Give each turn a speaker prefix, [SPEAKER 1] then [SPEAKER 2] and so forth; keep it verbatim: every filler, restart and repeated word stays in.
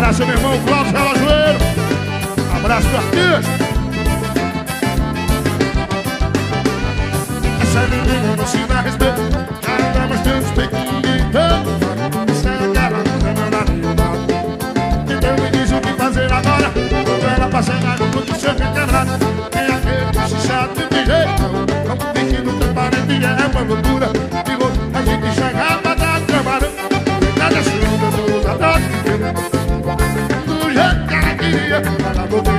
[SPEAKER 1] abraço, meu irmão Cláudio Relojoeiro. Abraço do artista. Essa menina não se dá respeito, ela dá bastante respeito. Essa é aquela menina da minha mão. Então me diz o que fazer agora, quando ela passa na rua do seu quebrado. Tem aquele que se chato de jeito, como tem que nunca parece, é uma loucura. Digo, a gente chega pra dar trabalho, nada chuva, nos abraços. Do jeito que ela queria, ela voltou.